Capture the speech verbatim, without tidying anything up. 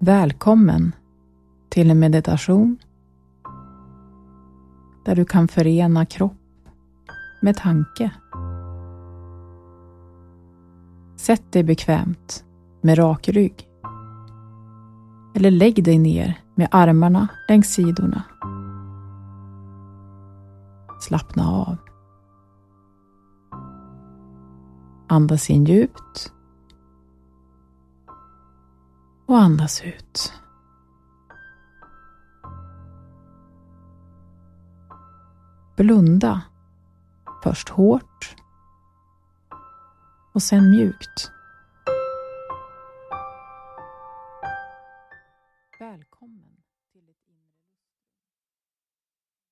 Välkommen till en meditation där du kan förena kropp med tanke. Sätt dig bekvämt med rak rygg. Eller lägg dig ner med armarna längs sidorna. Slappna av. Andas in djupt. Och andas ut. Blunda. Först hårt. Och sen mjukt.